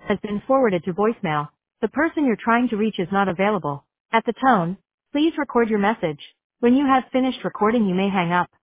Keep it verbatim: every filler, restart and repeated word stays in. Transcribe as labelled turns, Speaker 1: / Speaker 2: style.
Speaker 1: has been forwarded to voicemail. The person you're trying to reach is not available. At the tone, please record your message. When you have finished recording, you may hang up.